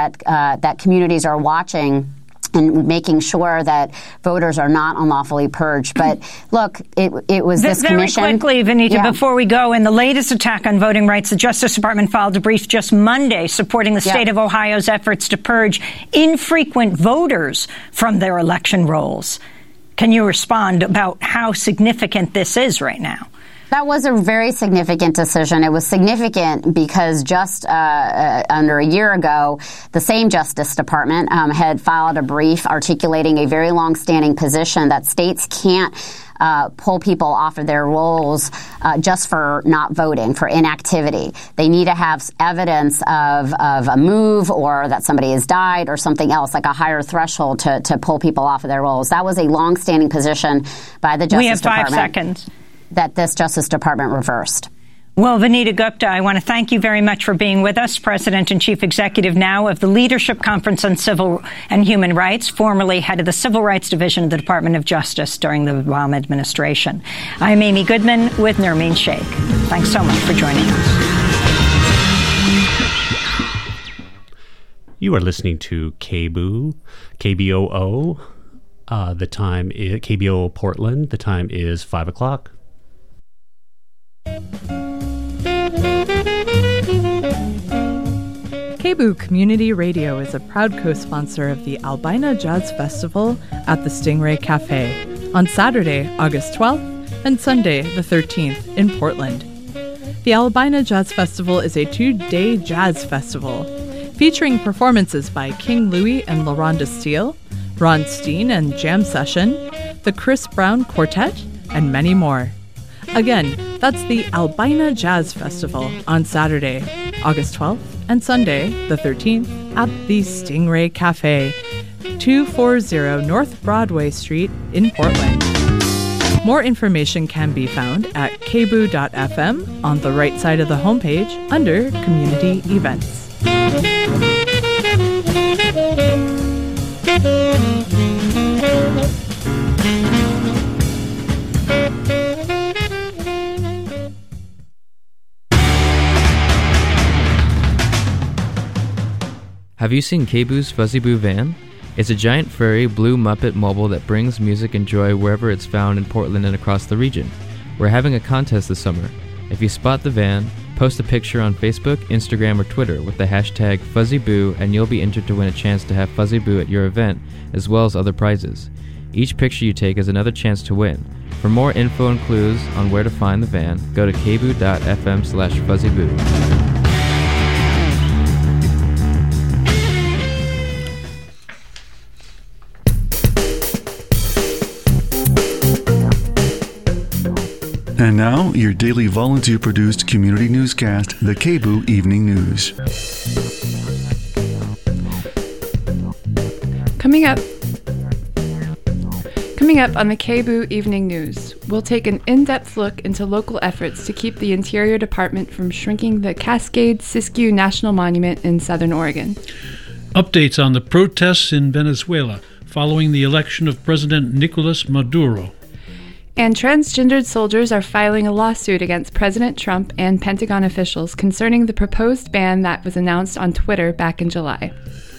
that communities are watching and making sure that voters are not unlawfully purged. But look, it was this commission. Very quickly, Vanita, before we go, in the latest attack on voting rights, the Justice Department filed a brief just Monday supporting the state of Ohio's efforts to purge infrequent voters from their election rolls. Can you respond about how significant this is right now? That was a very significant decision. It was significant because just under a year ago, the same Justice Department had filed a brief articulating a very long-standing position that states can't pull people off of their rolls just for not voting, for inactivity. They need to have evidence of a move or that somebody has died or something else, like a higher threshold to pull people off of their rolls. That was a long-standing position by the Justice Department. We have 5 seconds. That this Justice Department reversed. Well, Vanita Gupta, I want to thank you very much for being with us, President and Chief Executive now of the Leadership Conference on Civil and Human Rights, formerly head of the Civil Rights Division of the Department of Justice during the Obama administration. I'm Amy Goodman with Nermeen Sheikh. Thanks so much for joining us. You are listening to KBOO. The time is KBOO Portland. The time is 5 o'clock. KBOO Community Radio is a proud co-sponsor of the Albina Jazz Festival at the Stingray Cafe on Saturday, August 12th and Sunday, the 13th in Portland. The Albina Jazz Festival is a 2-day jazz festival featuring performances by King Louie and LaRonda Steele, Ron Steen and Jam Session, the Chris Brown Quartet, and many more. Again, that's the Albina Jazz Festival on Saturday, August 12th and Sunday, the 13th, at the Stingray Cafe, 240 North Broadway Street in Portland. More information can be found at kboo.fm on the right side of the homepage under Community Events. Have you seen KBOO's Fuzzy Boo van? It's a giant furry blue Muppet mobile that brings music and joy wherever it's found in Portland and across the region. We're having a contest this summer. If you spot the van, post a picture on Facebook, Instagram, or Twitter with the hashtag FuzzyBoo and you'll be entered to win a chance to have Fuzzy Boo at your event, as well as other prizes. Each picture you take is another chance to win. For more info and clues on where to find the van, go to kboo.fm/FuzzyBoo. And now, your daily volunteer-produced community newscast, the KBOO Evening News. Coming up on the KBOO Evening News, we'll take an in-depth look into local efforts to keep the Interior Department from shrinking the Cascade-Siskiyou National Monument in Southern Oregon. Updates on the protests in Venezuela following the election of President Nicolas Maduro. And transgendered soldiers are filing a lawsuit against President Trump and Pentagon officials concerning the proposed ban that was announced on Twitter back in July.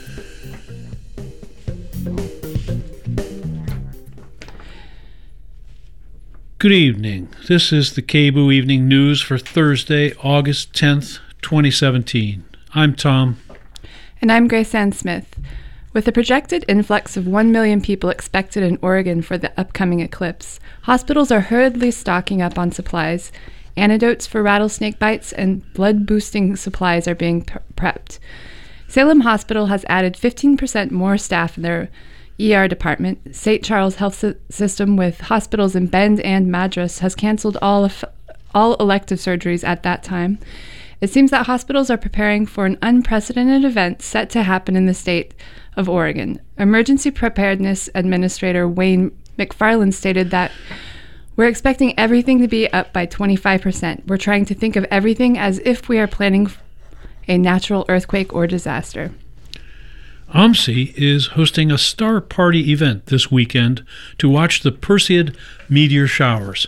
Good evening. This is the KBOO Evening News for Thursday, August 10th, 2017. I'm Tom. And I'm Grace Ann Smith. With a projected influx of 1 million people expected in Oregon for the upcoming eclipse, hospitals are hurriedly stocking up on supplies. Antidotes for rattlesnake bites and blood-boosting supplies are being prepped. Salem Hospital has added 15% more staff in their ER department. St. Charles Health System, with hospitals in Bend and Madras, has canceled all elective surgeries at that time. It seems that hospitals are preparing for an unprecedented event set to happen in the state of Oregon. Emergency Preparedness Administrator Wayne McFarland stated that we're expecting everything to be up by 25%. We're trying to think of everything as if we are planning a natural earthquake or disaster. OMSI is hosting a star party event this weekend to watch the Perseid meteor showers.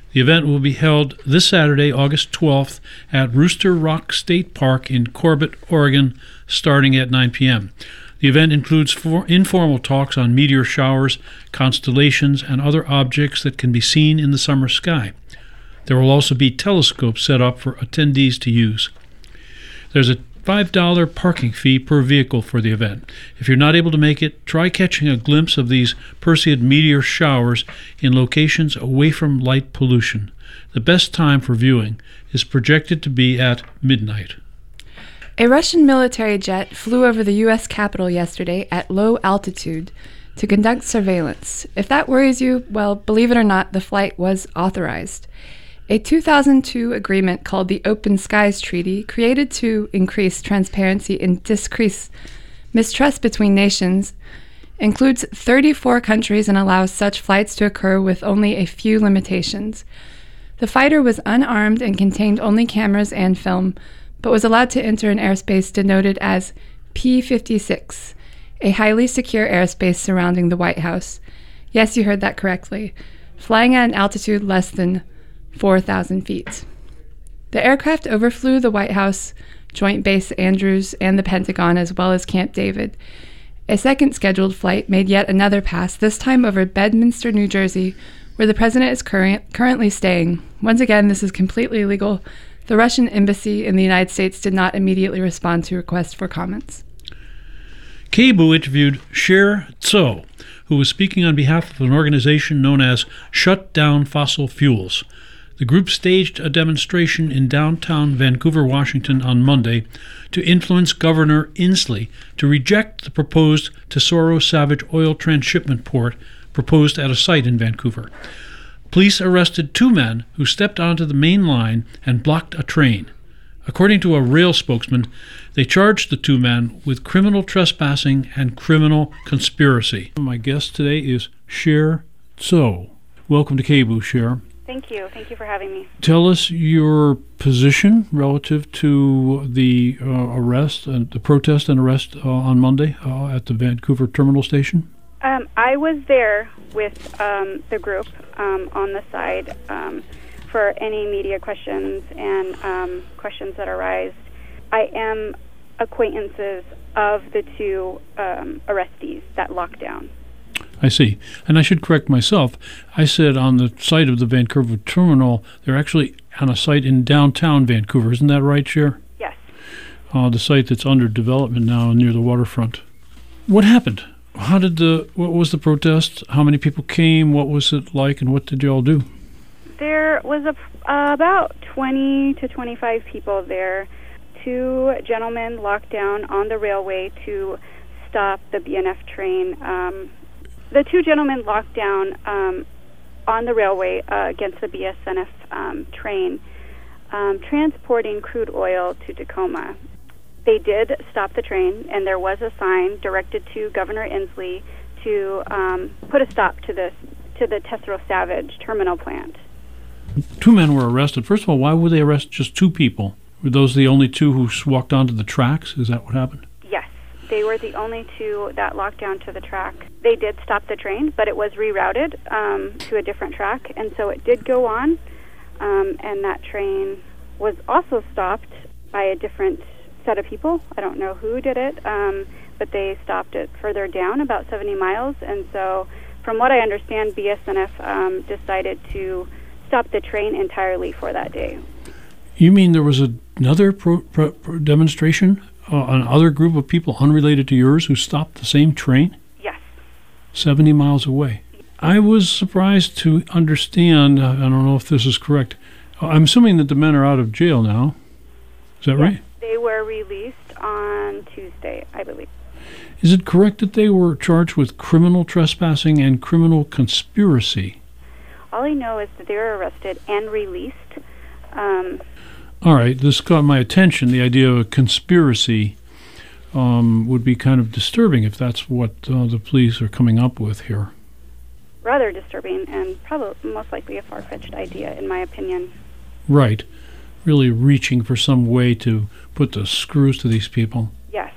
The event will be held this Saturday, August 12th, at Rooster Rock State Park in Corbett, Oregon, starting at 9 p.m. The event includes informal talks on meteor showers, constellations, and other objects that can be seen in the summer sky. There will also be telescopes set up for attendees to use. There's a $5 parking fee per vehicle for the event. If you're not able to make it, try catching a glimpse of these Perseid meteor showers in locations away from light pollution. The best time for viewing is projected to be at midnight. A Russian military jet flew over the U.S. Capitol yesterday at low altitude to conduct surveillance. If that worries you, well, believe it or not, the flight was authorized. A 2002 agreement called the Open Skies Treaty, created to increase transparency and decrease mistrust between nations, includes 34 countries and allows such flights to occur with only a few limitations. The fighter was unarmed and contained only cameras and film, but was allowed to enter an airspace denoted as P-56, a highly secure airspace surrounding the White House. Yes, you heard that correctly. Flying at an altitude less than 4,000 feet. The aircraft overflew the White House, Joint Base Andrews, and the Pentagon, as well as Camp David. A second scheduled flight made yet another pass, this time over Bedminster, New Jersey, where the president is currently staying. Once again, this is completely illegal. The Russian embassy in the United States did not immediately respond to requests for comments. KBOO interviewed Cher Tso, who was speaking on behalf of an organization known as Shut Down Fossil Fuels. The group staged a demonstration in downtown Vancouver, Washington on Monday to influence Governor Inslee to reject the proposed Tesoro Savage oil transshipment port proposed at a site in Vancouver. Police arrested 2 men who stepped onto the main line and blocked a train. According to a rail spokesman, they charged the 2 men with criminal trespassing and criminal conspiracy. My guest today is Cher Tso. Welcome to KBOO, Cher. Thank you. Thank you for having me. Tell us your position relative to the arrest and the protest and arrest on Monday at the Vancouver Terminal Station. I was there with the group on the side for any media questions and questions that arise. I am acquaintances of the 2 arrestees that locked down. I see. And I should correct myself. I said on the site of the Vancouver Terminal, they're actually on a site in downtown Vancouver. Isn't that right, Cher? Yes. The site that's under development now near the waterfront. What happened? What was the protest? How many people came? What was it like? And what did you all do? There was about 20 to 25 people there. 2 gentlemen locked down on the railway to stop the BNF train. The 2 gentlemen locked down on the railway against the BSNF train, transporting crude oil to Tacoma. They did stop the train, and there was a sign directed to Governor Inslee to put a stop to the Tesoro Savage terminal plant. 2 men were arrested. First of all, why would they arrest just 2 people? Were those the only 2 who walked onto the tracks? Is that what happened? Yes. They were the only 2 that locked down to the track. They did stop the train, but it was rerouted to a different track, and so it did go on, and that train was also stopped by a different set of people. I don't know who did it, but they stopped it further down, about 70 miles, and so from what I understand, BSNF decided to stop the train entirely for that day. You mean there was another demonstration? Another group of people unrelated to yours who stopped the same train? Yes. 70 miles away. I was surprised to understand, I don't know if this is correct, I'm assuming that the men are out of jail now. Is that right? They were released on Tuesday, I believe. Is it correct that they were charged with criminal trespassing and criminal conspiracy? All I know is that they were arrested and released. All right, this caught my attention. The idea of a conspiracy would be kind of disturbing if that's what the police are coming up with here. Rather disturbing and probably most likely a far-fetched idea, in my opinion. Right. Really reaching for some way to put the screws to these people. Yes.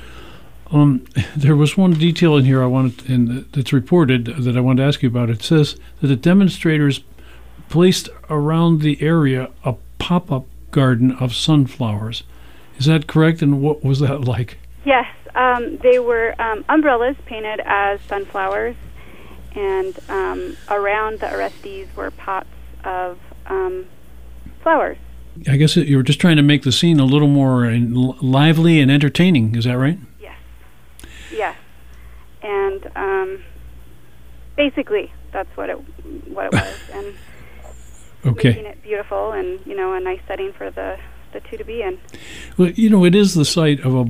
There was one detail in here that's reported that I wanted to ask you about. It says that the demonstrators placed around the area a pop-up garden of sunflowers. Is that correct? And what was that like? Yes, they were umbrellas painted as sunflowers, and around the arrestees were pots of flowers. I guess you were just trying to make the scene a little more lively and entertaining. Is that right? Yes. And basically, that's what it was, and making it beautiful and a nice setting for the two to be in. Well, it is the site of a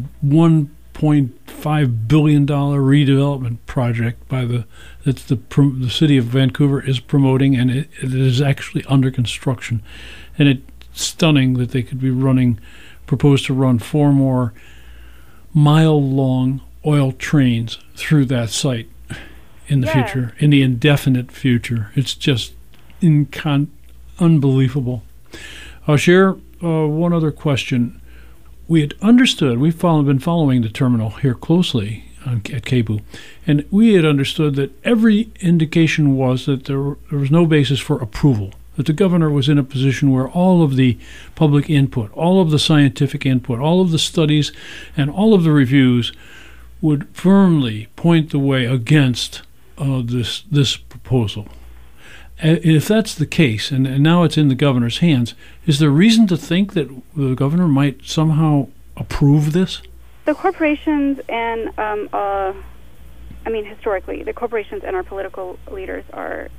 $1.5 billion redevelopment project that the city of Vancouver is promoting, and it is actually under construction. And it's stunning that they could be proposed to run 4 more mile-long oil trains through that site in the future, in the indefinite future. It's just unbelievable. I'll share one other question. We had understood, we've been following the terminal here closely at KBOO, and we had understood that every indication was that there was no basis for approval, that the governor was in a position where all of the public input, all of the scientific input, all of the studies, and all of the reviews would firmly point the way against this proposal. If that's the case, and now it's in the governor's hands, is there reason to think that the governor might somehow approve this? The corporations and, historically, the corporations and our political leaders are,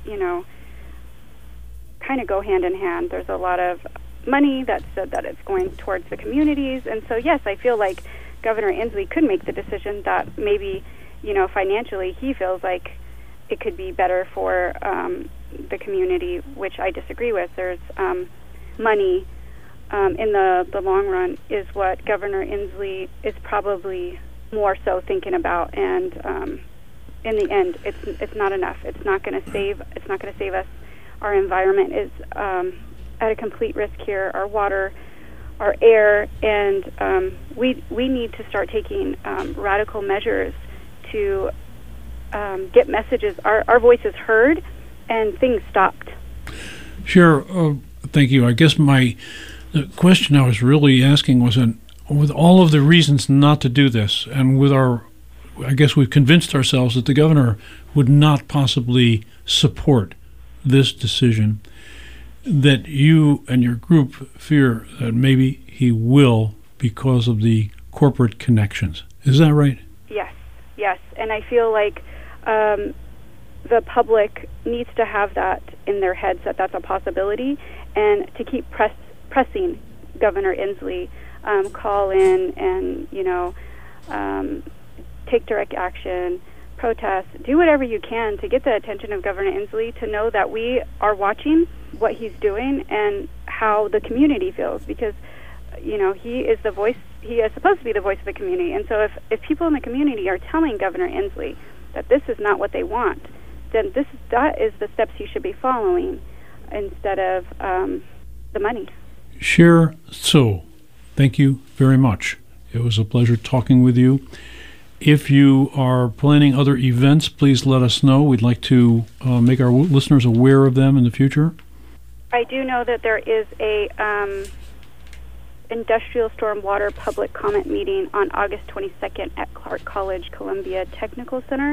kind of go hand in hand. There's a lot of money that said that it's going towards the communities, and so, yes, I feel like Governor Inslee could make the decision that maybe, financially he feels like it could be better for the community, which I disagree with. There's money in the long run is what Governor Inslee is probably more so thinking about, and in the end, it's not enough. It's not going to save us. Our environment is at a complete risk here. Our water, our air, and we need to start taking radical measures to get messages, our voices heard, and things stopped. Sure. Thank you. I guess the question I was really asking was, with all of the reasons not to do this, and I guess we've convinced ourselves that the governor would not possibly support this decision, that you and your group fear that maybe he will because of the corporate connections. Is that right? Yes. And I feel like the public needs to have that in their heads, that that's a possibility, and to keep pressing Governor Inslee, call in and, take direct action, protest, do whatever you can to get the attention of Governor Inslee to know that we are watching what he's doing and how the community feels, because, he is the voice. He is supposed to be the voice of the community, and so if people in the community are telling Governor Inslee that this is not what they want, then that is the steps he should be following instead of the money. Cher Tso, thank you very much. It was a pleasure talking with you. If you are planning other events, please let us know. We'd like to make our listeners aware of them in the future. I do know that there is a industrial stormwater public comment meeting on August 22nd at Clark College Columbia Technical Center.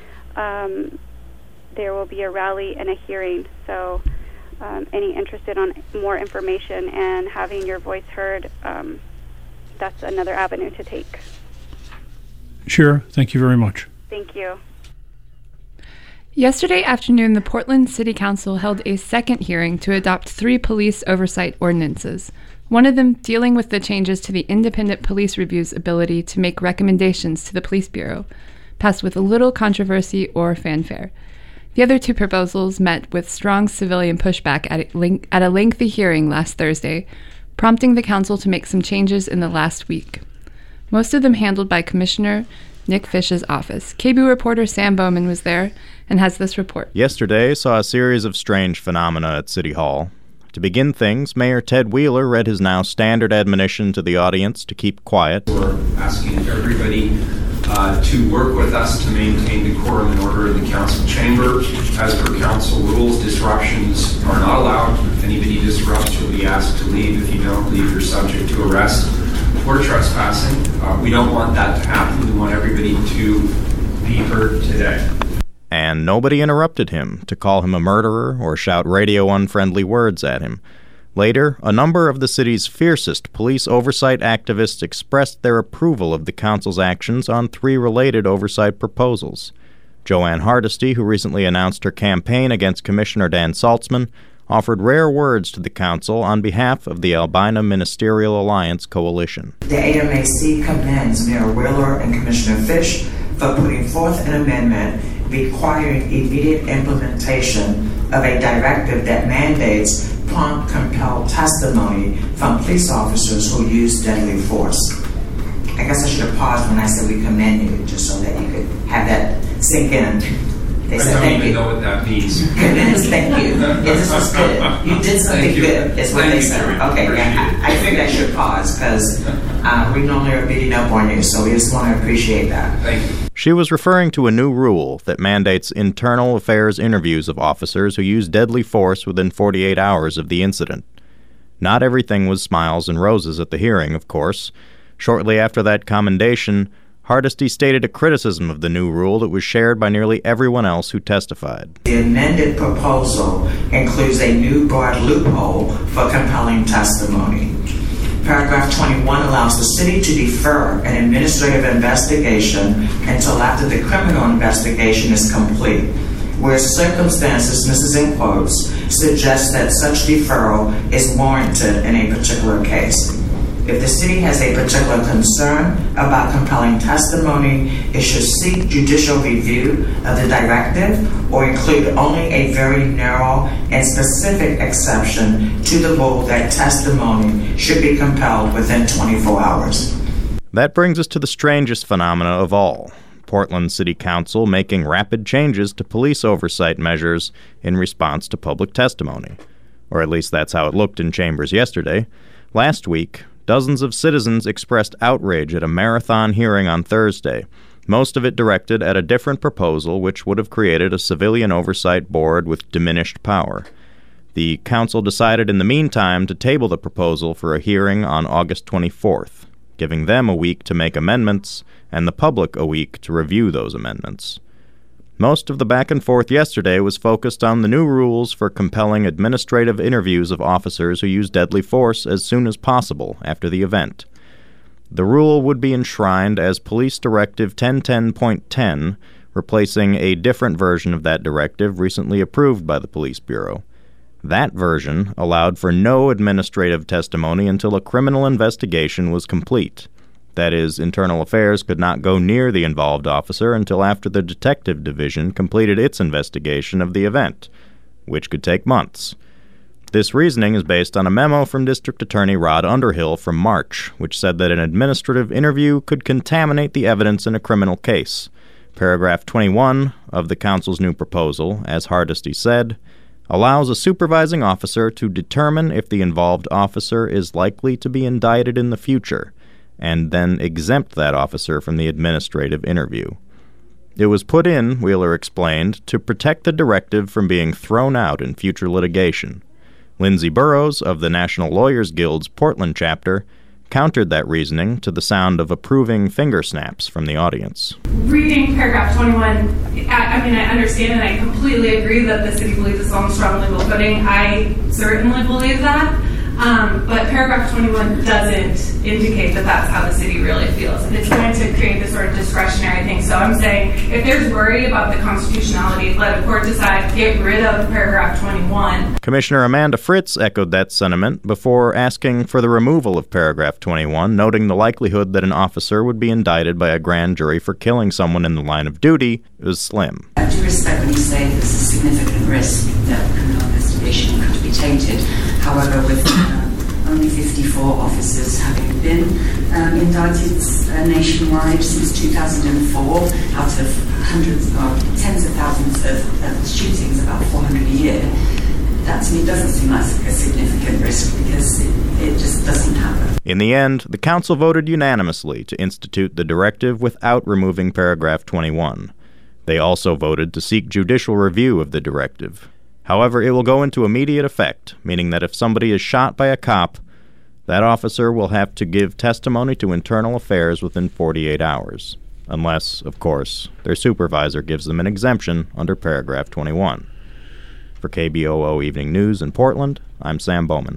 There will be a rally and a hearing, so any interested on more information and having your voice heard, that's another avenue to take. Sure. Thank you very much. Thank you. Yesterday afternoon, the Portland City Council held a second hearing to adopt 3 police oversight ordinances, one of them dealing with the changes to the Independent Police Review's ability to make recommendations to the Police Bureau, passed with little controversy or fanfare. The other 2 proposals met with strong civilian pushback at a lengthy hearing last Thursday, prompting the council to make some changes in the last week. Most of them handled by Commissioner Nick Fish's office. KBOO reporter Sam Bowman was there and has this report. Yesterday saw a series of strange phenomena at City Hall. To begin things, Mayor Ted Wheeler read his now standard admonition to the audience to keep quiet. We're asking everybody to work with us to maintain decorum and order in the council chamber. As per council rules, disruptions are not allowed. If anybody disrupts, you'll be asked to leave. If you don't leave, you're subject to arrest or trespassing. We don't want that to happen. We want everybody to be heard today. And nobody interrupted him to call him a murderer or shout radio-unfriendly words at him. Later, a number of the city's fiercest police oversight activists expressed their approval of the council's actions on 3 related oversight proposals. Joanne Hardesty, who recently announced her campaign against Commissioner Dan Saltzman, offered rare words to the council on behalf of the Albina Ministerial Alliance Coalition. The AMAC commends Mayor Wheeler and Commissioner Fish for putting forth an amendment requiring immediate implementation of a directive that mandates prompt, compelled testimony from police officers who use deadly force. I guess I should have paused when I said we commend you, just so that you could have that sink in. They said I don't even you. know what that means. Goodness, thank you. Yeah, this was good. You did something good, is what they said. Okay, yeah, I figured I should pause, because we normally are beating up on you, so we just want to appreciate that. Thank you. She was referring to a new rule that mandates internal affairs interviews of officers who use deadly force within 48 hours of the incident. Not everything was smiles and roses at the hearing, of course. Shortly after that commendation, Hardesty stated a criticism of the new rule that was shared by nearly everyone else who testified. The amended proposal includes a new broad loophole for compelling testimony. Paragraph 21 allows the city to defer an administrative investigation until after the criminal investigation is complete, where circumstances, this is in quotes, suggest that such deferral is warranted in a particular case. If the city has a particular concern about compelling testimony, it should seek judicial review of the directive or include only a very narrow and specific exception to the rule that testimony should be compelled within 24 hours. That brings us to the strangest phenomena of all. Portland City Council making rapid changes to police oversight measures in response to public testimony. Or at least that's how it looked in chambers yesterday. Last week, dozens of citizens expressed outrage at a marathon hearing on Thursday, most of it directed at a different proposal which would have created a civilian oversight board with diminished power. The council decided in the meantime to table the proposal for a hearing on August 24th, giving them a week to make amendments and the public a week to review those amendments. Most of the back and forth yesterday was focused on the new rules for compelling administrative interviews of officers who use deadly force as soon as possible after the event. The rule would be enshrined as Police Directive 1010.10, replacing a different version of that directive recently approved by the Police Bureau. That version allowed for no administrative testimony until a criminal investigation was complete. That is, Internal Affairs could not go near the involved officer until after the Detective Division completed its investigation of the event, which could take months. This reasoning is based on a memo from District Attorney Rod Underhill from March, which said that an administrative interview could contaminate the evidence in a criminal case. Paragraph 21 of the Council's new proposal, as Hardesty said, allows a supervising officer to determine if the involved officer is likely to be indicted in the future, and then exempt that officer from the administrative interview. It was put in, Wheeler explained, to protect the directive from being thrown out in future litigation. Lindsay Burrows of the National Lawyers Guild's Portland chapter countered that reasoning to the sound of approving finger snaps from the audience. Reading paragraph 21, I understand and I completely agree that the city believes it's on strong legal footing. I certainly believe that. But paragraph 21 doesn't indicate that that's how the city really feels. And it's going to create this sort of discretionary thing. So I'm saying if there's worry about the constitutionality, let a court decide, get rid of paragraph 21. Commissioner Amanda Fritz echoed that sentiment before asking for the removal of paragraph 21, noting the likelihood that an officer would be indicted by a grand jury for killing someone in the line of duty is slim. I do respect when you say there's a significant risk that the criminal investigation could be tainted. However, with only 54 officers having been indicted nationwide since 2004, out of hundreds or tens of thousands of shootings, about 400 a year, that to me doesn't seem like a significant risk because it just doesn't happen. In the end, the council voted unanimously to institute the directive without removing paragraph 21. They also voted to seek judicial review of the directive. However, it will go into immediate effect, meaning that if somebody is shot by a cop, that officer will have to give testimony to Internal Affairs within 48 hours. Unless, of course, their supervisor gives them an exemption under paragraph 21. For KBOO Evening News in Portland, I'm Sam Bowman.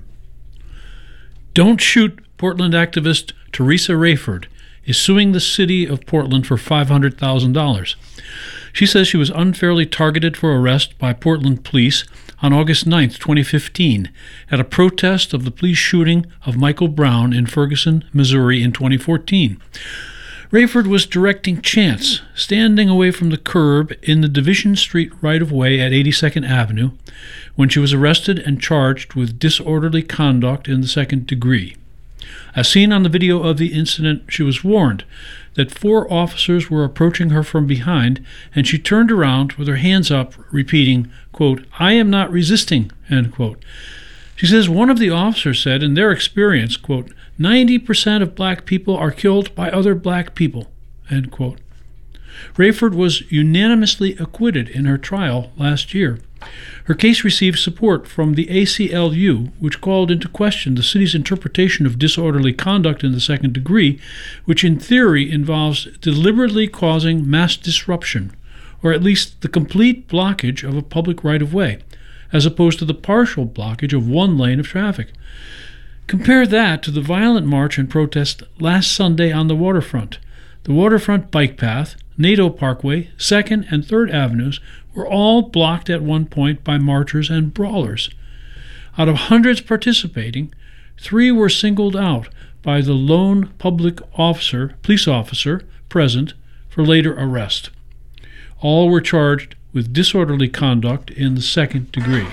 Don't Shoot Portland activist Teresa Rayford is suing the city of Portland for $500,000. She says she was unfairly targeted for arrest by Portland police on August 9, 2015, at a protest of the police shooting of Michael Brown in Ferguson, Missouri in 2014. Rayford was directing chants, standing away from the curb in the Division Street right-of-way at 82nd Avenue, when she was arrested and charged with disorderly conduct in the second degree. As seen on the video of the incident, she was warned that 4 officers were approaching her from behind, and she turned around with her hands up, repeating, quote, "I am not resisting," end quote. She says one of the officers said, in their experience, quote, 90% of black people are killed by other black people, end quote. Rayford was unanimously acquitted in her trial last year. Her case received support from the ACLU, which called into question the city's interpretation of disorderly conduct in the second degree, which in theory involves deliberately causing mass disruption, or at least the complete blockage of a public right-of-way, as opposed to the partial blockage of one lane of traffic. Compare that to the violent march and protest last Sunday on the waterfront. The waterfront bike path, NATO Parkway, 2nd and 3rd Avenues were all blocked at one point by marchers and brawlers. Out of hundreds participating, 3 were singled out by the lone police officer present for later arrest. All were charged with disorderly conduct in the second degree.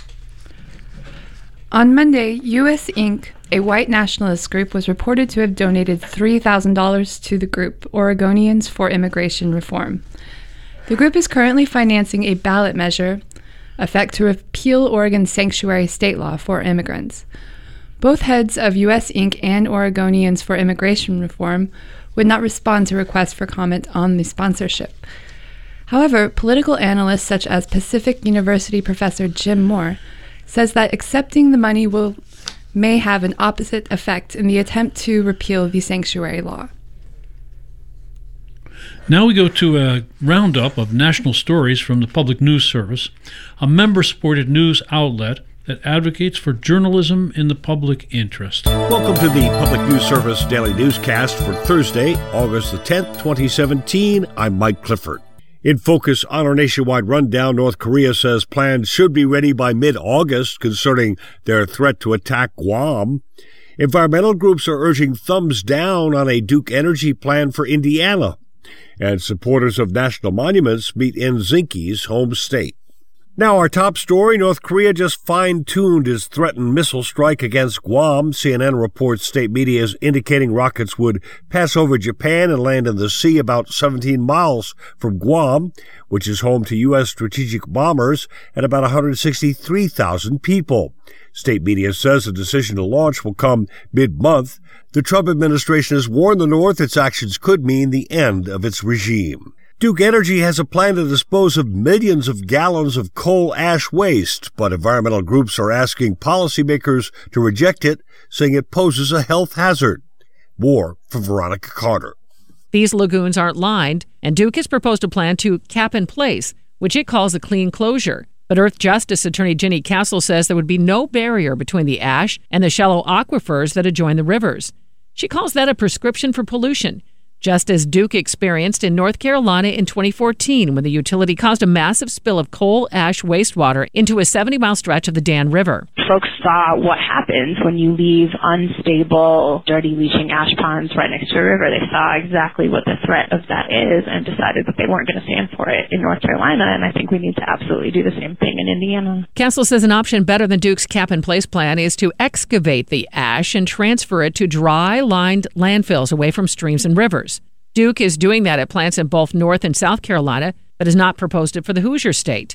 On Monday, US Inc., a white nationalist group, was reported to have donated $3,000 to the group Oregonians for Immigration Reform. The group is currently financing a ballot measure effect to repeal Oregon's sanctuary state law for immigrants. Both heads of US Inc. and Oregonians for Immigration Reform would not respond to requests for comment on the sponsorship. However, political analysts such as Pacific University professor Jim Moore says that accepting the money may have an opposite effect in the attempt to repeal the sanctuary law. Now we go to a roundup of national stories from the Public News Service, a member-supported news outlet that advocates for journalism in the public interest. Welcome to the Public News Service Daily Newscast for Thursday, August the 10th, 2017. I'm Mike Clifford. In focus on our nationwide rundown, North Korea says plans should be ready by mid-August concerning their threat to attack Guam. Environmental groups are urging thumbs down on a Duke Energy plan for Indiana. And supporters of national monuments meet in Zinke's home state. Now our top story, North Korea just fine-tuned its threatened missile strike against Guam. CNN reports state media is indicating rockets would pass over Japan and land in the sea about 17 miles from Guam, which is home to U.S. strategic bombers and about 163,000 people. State media says the decision to launch will come mid-month. The Trump administration has warned the North its actions could mean the end of its regime. Duke Energy has a plan to dispose of millions of gallons of coal ash waste, but environmental groups are asking policymakers to reject it, saying it poses a health hazard. More from Veronica Carter. These lagoons aren't lined, and Duke has proposed a plan to cap in place, which it calls a clean closure. But Earth Justice Attorney Ginny Castle says there would be no barrier between the ash and the shallow aquifers that adjoin the rivers. She calls that a prescription for pollution, just as Duke experienced in North Carolina in 2014 when the utility caused a massive spill of coal ash wastewater into a 70-mile stretch of the Dan River. Folks saw what happens when you leave unstable, dirty leaching ash ponds right next to a river. They saw exactly what the threat of that is and decided that they weren't going to stand for it in North Carolina, and I think we need to absolutely do the same thing in Indiana. Castle says an option better than Duke's cap-in-place plan is to excavate the ash and transfer it to dry-lined landfills away from streams and rivers. Duke is doing that at plants in both North and South Carolina, but has not proposed it for the Hoosier State.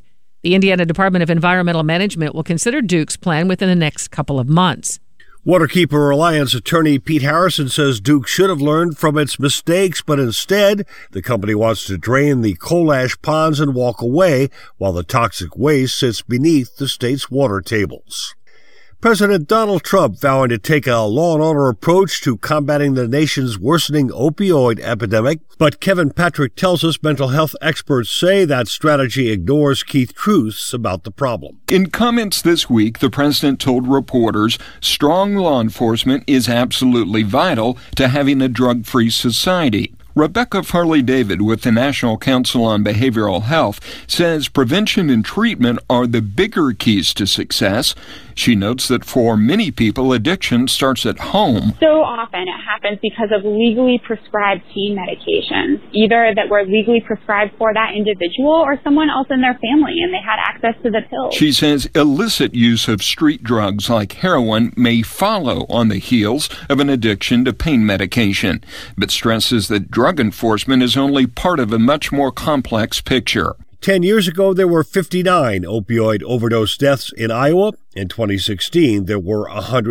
The Indiana Department of Environmental Management will consider Duke's plan within the next couple of months. Waterkeeper Alliance attorney Pete Harrison says Duke should have learned from its mistakes, but instead, the company wants to drain the coal ash ponds and walk away while the toxic waste sits beneath the state's water tables. President Donald Trump vowing to take a law and order approach to combating the nation's worsening opioid epidemic, but Kevin Patrick tells us mental health experts say that strategy ignores key truths about the problem. In comments this week, the president told reporters strong law enforcement is absolutely vital to having a drug-free society. Rebecca Farley-David with the National Council on Behavioral Health says prevention and treatment are the bigger keys to success. She notes that for many people, addiction starts at home. So often it happens because of legally prescribed pain medications, either that were legally prescribed for that individual or someone else in their family and they had access to the pills. She says illicit use of street drugs like heroin may follow on the heels of an addiction to pain medication, but stresses that drug enforcement is only part of a much more complex picture. 10 years ago, there were 59 opioid overdose deaths in Iowa. In 2016, there were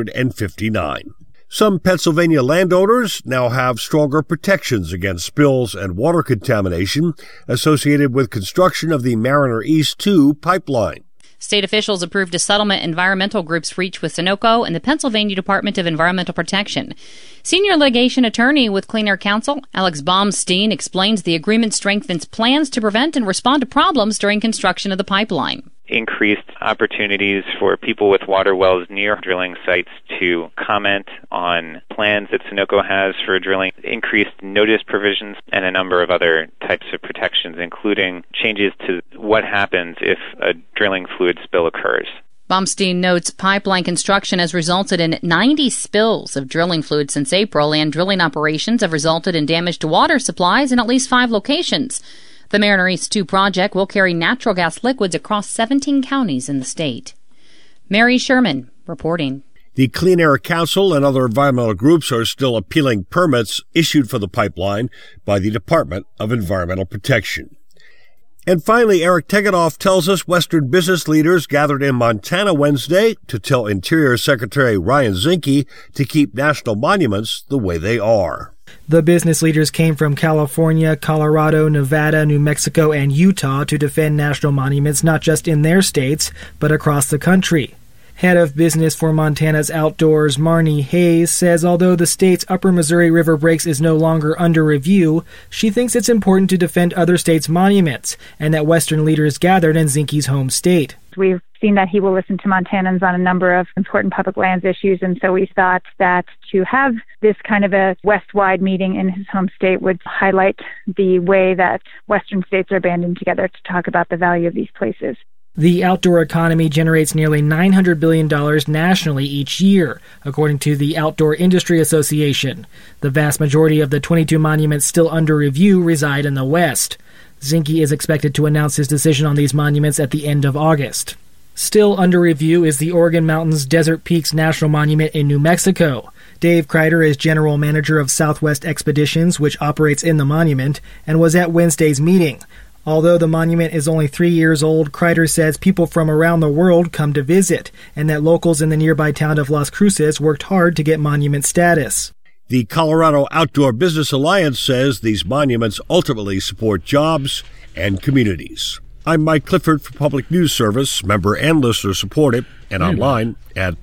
159. Some Pennsylvania landowners now have stronger protections against spills and water contamination associated with construction of the Mariner East 2 pipeline. State officials approved a settlement environmental groups reached with Sunoco and the Pennsylvania Department of Environmental Protection. Senior litigation attorney with Clean Air Council, Alex Baumstein, explains the agreement strengthens plans to prevent and respond to problems during construction of the pipeline. Increased opportunities for people with water wells near drilling sites to comment on plans that Sunoco has for drilling, increased notice provisions, and a number of other types of protections, including changes to what happens if a drilling fluid spill occurs. Baumstein notes pipeline construction has resulted in 90 spills of drilling fluid since April, and drilling operations have resulted in damage to water supplies in at least 5 locations. The Mariner East 2 project will carry natural gas liquids across 17 counties in the state. Mary Sherman reporting. The Clean Air Council and other environmental groups are still appealing permits issued for the pipeline by the Department of Environmental Protection. And finally, Eric Tegethoff tells us Western business leaders gathered in Montana Wednesday to tell Interior Secretary Ryan Zinke to keep national monuments the way they are. The business leaders came from California, Colorado, Nevada, New Mexico, and Utah to defend national monuments not just in their states, but across the country. Head of business for Montana's Outdoors, Marnie Hayes, says although the state's Upper Missouri River Breaks is no longer under review, she thinks it's important to defend other states' monuments, and that Western leaders gathered in Zinke's home state. We've seen that he will listen to Montanans on a number of important public lands issues, and so we thought that to have this kind of a West-wide meeting in his home state would highlight the way that Western states are banding together to talk about the value of these places. The outdoor economy generates nearly $900 billion nationally each year, according to the Outdoor Industry Association. The vast majority of the 22 monuments still under review reside in the West. Zinke is expected to announce his decision on these monuments at the end of August. Still under review is the Oregon Mountains Desert Peaks National Monument in New Mexico. Dave Kreider is general manager of Southwest Expeditions, which operates in the monument, and was at Wednesday's meeting. Although the monument is only 3 years old, Kreider says people from around the world come to visit, and that locals in the nearby town of Las Cruces worked hard to get monument status. The Colorado Outdoor Business Alliance says these monuments ultimately support jobs and communities. I'm Mike Clifford for Public News Service, member and listener supported, and online at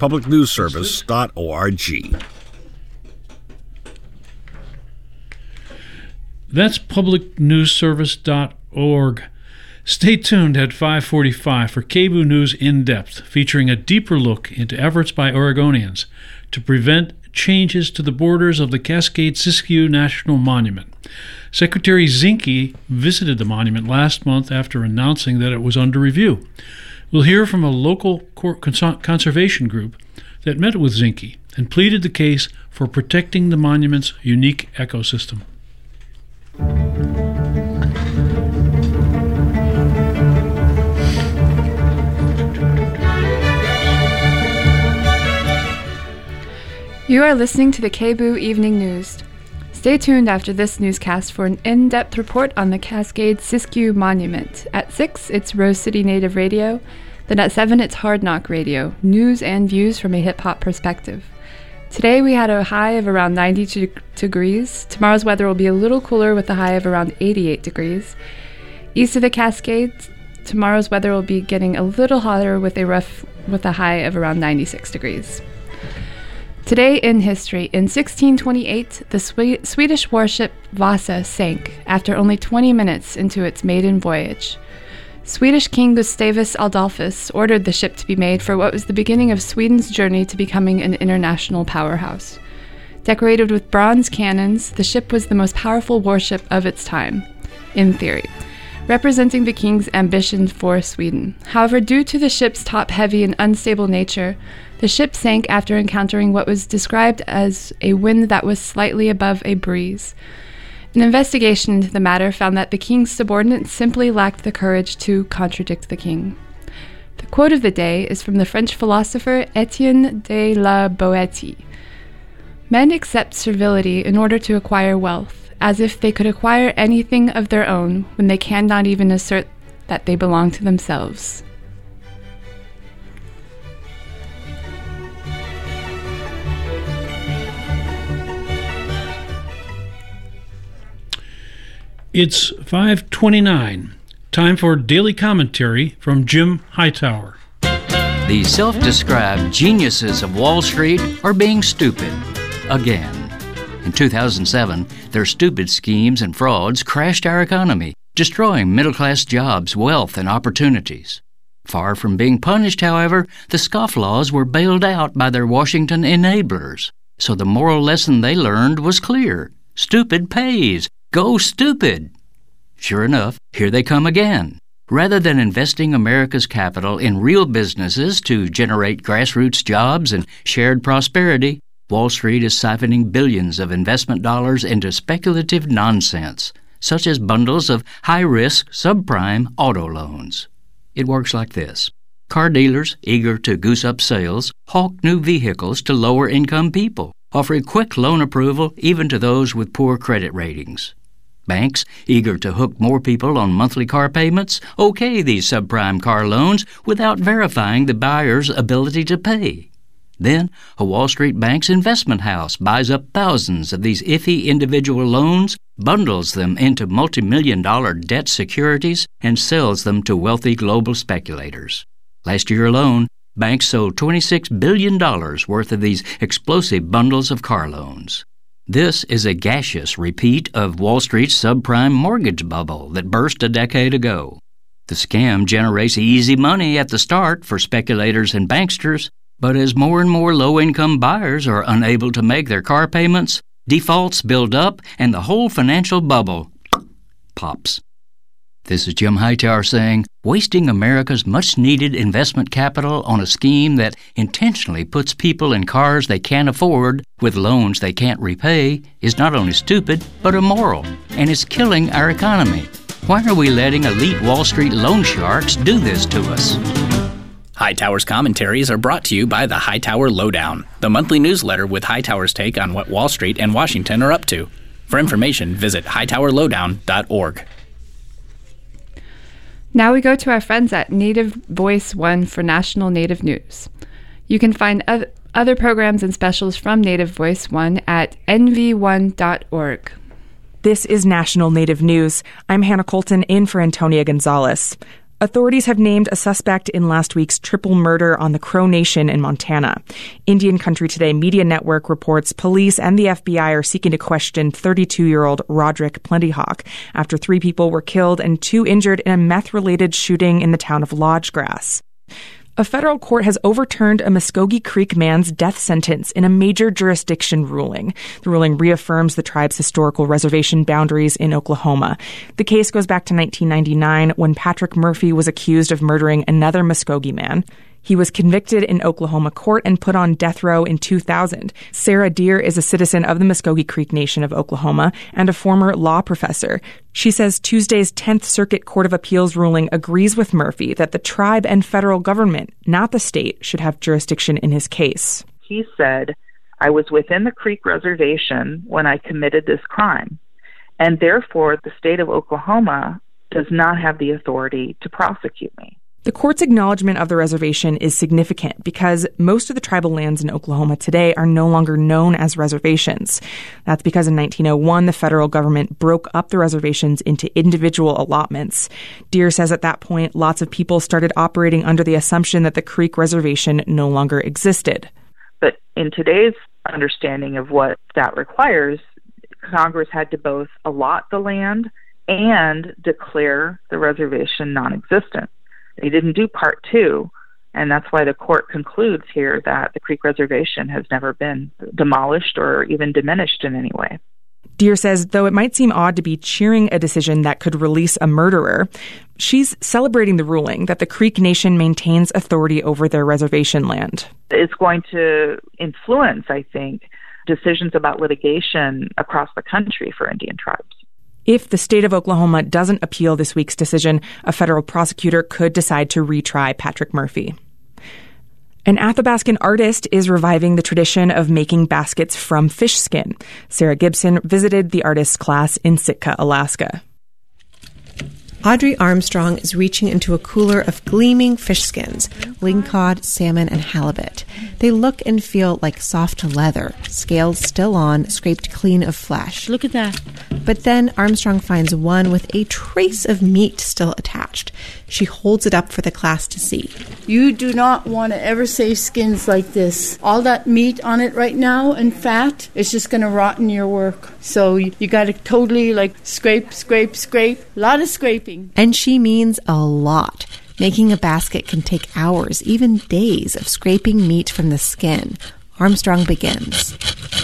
publicnewsservice.org. That's publicnewsservice.org. Stay tuned at 5:45 for KBOO News In Depth, featuring a deeper look into efforts by Oregonians to prevent changes to the borders of the Cascade-Siskiyou National Monument. Secretary Zinke visited the monument last month after announcing that it was under review. We'll hear from a local conservation group that met with Zinke and pleaded the case for protecting the monument's unique ecosystem. You are listening to the KBOO Evening News. Stay tuned after this newscast for an in-depth report on the Cascade Siskiyou Monument. At 6, it's Rose City Native Radio. Then at 7, it's Hard Knock Radio, news and views from a hip-hop perspective. Today we had a high of around 92 degrees. Tomorrow's weather will be a little cooler with a high of around 88 degrees. East of the Cascades, tomorrow's weather will be getting a little hotter with a high of around 96 degrees. Today in history, in 1628, the Swedish warship Vasa sank after only 20 minutes into its maiden voyage. Swedish King Gustavus Adolphus ordered the ship to be made for what was the beginning of Sweden's journey to becoming an international powerhouse. Decorated with bronze cannons, the ship was the most powerful warship of its time, in theory, representing the king's ambition for Sweden. However, due to the ship's top-heavy and unstable nature, the ship sank after encountering what was described as a wind that was slightly above a breeze. An investigation into the matter found that the king's subordinates simply lacked the courage to contradict the king. The quote of the day is from the French philosopher Etienne de la Boétie. Men accept servility in order to acquire wealth, as if they could acquire anything of their own when they cannot even assert that they belong to themselves. It's 5:29. Time for daily commentary from Jim Hightower. The self-described geniuses of Wall Street are being stupid again. In 2007, their stupid schemes and frauds crashed our economy, destroying middle-class jobs, wealth, and opportunities. Far from being punished, however, the scofflaws were bailed out by their Washington enablers. So the moral lesson they learned was clear. Stupid pays. Go stupid! Sure enough, here they come again. Rather than investing America's capital in real businesses to generate grassroots jobs and shared prosperity, Wall Street is siphoning billions of investment dollars into speculative nonsense, such as bundles of high-risk, subprime auto loans. It works like this. Car dealers, eager to goose up sales, hawk new vehicles to lower-income people, offering quick loan approval even to those with poor credit ratings. Banks, eager to hook more people on monthly car payments, okay these subprime car loans without verifying the buyer's ability to pay. Then, a Wall Street bank's investment house buys up thousands of these iffy individual loans, bundles them into multi-million-dollar debt securities, and sells them to wealthy global speculators. Last year alone, banks sold $26 billion worth of these explosive bundles of car loans. This is a gaseous repeat of Wall Street's subprime mortgage bubble that burst a decade ago. The scam generates easy money at the start for speculators and banksters, but as more and more low-income buyers are unable to make their car payments, defaults build up and the whole financial bubble pops. This is Jim Hightower saying, wasting America's much-needed investment capital on a scheme that intentionally puts people in cars they can't afford with loans they can't repay is not only stupid, but immoral, and is killing our economy. Why are we letting elite Wall Street loan sharks do this to us? Hightower's commentaries are brought to you by the Hightower Lowdown, the monthly newsletter with Hightower's take on what Wall Street and Washington are up to. For information, visit hightowerlowdown.org. Now we go to our friends at Native Voice One for national Native news. You can find other programs and specials from Native Voice One at nv1.org. This is National Native News. I'm Hannah Colton in for Antonia Gonzalez. Authorities have named a suspect in last week's triple murder on the Crow Nation in Montana. Indian Country Today Media Network reports police and the FBI are seeking to question 32-year-old Roderick Plentyhawk after 3 people were killed and 2 injured in a meth-related shooting in the town of Lodgegrass. A federal court has overturned a Muskogee Creek man's death sentence in a major jurisdiction ruling. The ruling reaffirms the tribe's historical reservation boundaries in Oklahoma. The case goes back to 1999 when Patrick Murphy was accused of murdering another Muskogee man. He was convicted in Oklahoma court and put on death row in 2000. Sarah Deer is a citizen of the Muskogee Creek Nation of Oklahoma and a former law professor. She says Tuesday's 10th Circuit Court of Appeals ruling agrees with Murphy that the tribe and federal government, not the state, should have jurisdiction in his case. He said I was within the Creek Reservation when I committed this crime, and therefore the state of Oklahoma does not have the authority to prosecute me. The court's acknowledgement of the reservation is significant because most of the tribal lands in Oklahoma today are no longer known as reservations. That's because in 1901, the federal government broke up the reservations into individual allotments. Deere says at that point, lots of people started operating under the assumption that the Creek Reservation no longer existed. But in today's understanding of what that requires, Congress had to both allot the land and declare the reservation non-existent. They didn't do part two, and that's why the court concludes here that the Creek Reservation has never been demolished or even diminished in any way. Deere says, though it might seem odd to be cheering a decision that could release a murderer, she's celebrating the ruling that the Creek Nation maintains authority over their reservation land. It's going to influence, I think, decisions about litigation across the country for Indian tribes. If the state of Oklahoma doesn't appeal this week's decision, a federal prosecutor could decide to retry Patrick Murphy. An Athabascan artist is reviving the tradition of making baskets from fish skin. Sarah Gibson visited the artist's class in Sitka, Alaska. Audrey Armstrong is reaching into a cooler of gleaming fish skins, lingcod, salmon, and halibut. They look and feel like soft leather, scales still on, scraped clean of flesh. Look at that. But then Armstrong finds one with a trace of meat still attached. She holds it up for the class to see. You do not want to ever save skins like this. All that meat on it right now and fat is just going to rot in your work. So you got to totally scrape, scrape, scrape. A lot of scraping. And she means a lot. Making a basket can take hours, even days, of scraping meat from the skin. Armstrong begins.